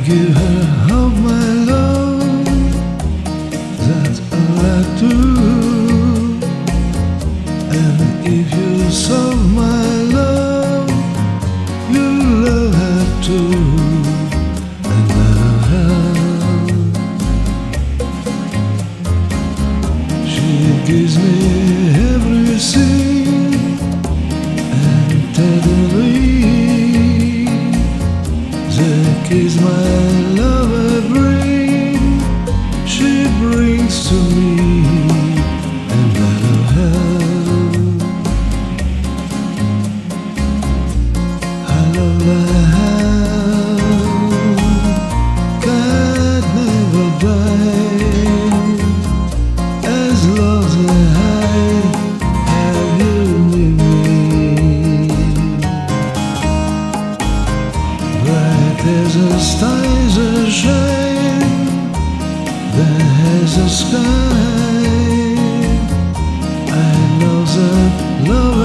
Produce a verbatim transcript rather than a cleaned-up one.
give her half my love, that's all I do. And if you solve my love, you'll love her too. And that'll help. She gives me everything, and tenderly the kiss my lover brings, she brings to me, and that'll help. I love that can never die, as long as I have you with me. Bright as the stars that shine, there has a sky. I know that love